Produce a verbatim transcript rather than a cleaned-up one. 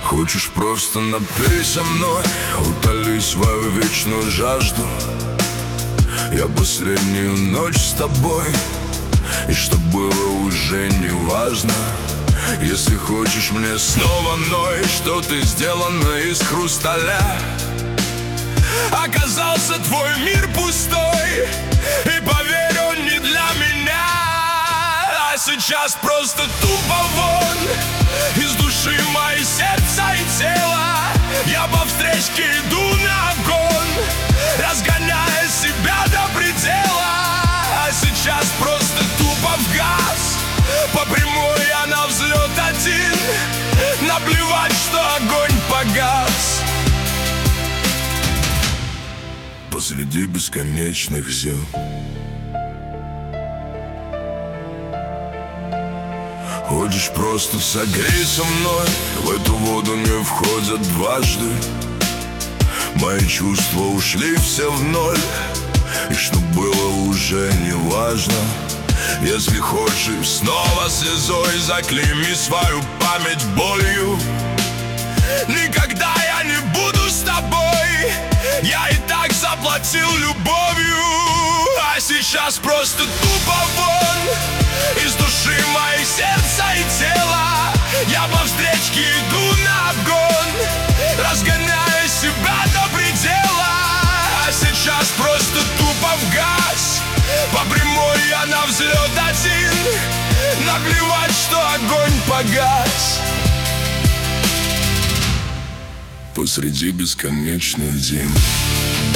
Хочешь, просто напей со мной, утоли свою вечную жажду. Я последнюю ночь с тобой, и что было уже не важно. Если хочешь мне снова ной, что ты сделана из хрусталя. Оказался твой мир пустой, и поверь, он не для меня. А сейчас просто тупо вон из души мои сердца и тело. Я по встречке иду на огонь, разгоняя себя до предела. А сейчас просто тупо в газ, по прямой я на взлет один. Наплевать, что огонь погас посреди бесконечных зим. Хочешь, просто согрей со мной, в эту воду не входят дважды. Мои чувства ушли все в ноль, и что было уже не важно. Если хочешь, снова слезой заклейми свою память болью. Никогда я не буду с тобой, я и так заплатил любовью. А сейчас просто тупо вон из души мои сердца и тело. Я по встречке иду на огонь, разгоняя себя до предела. А сейчас просто тупо в газ, по прямой я на взлет один. Наплевать, что огонь погас посреди бесконечных зим.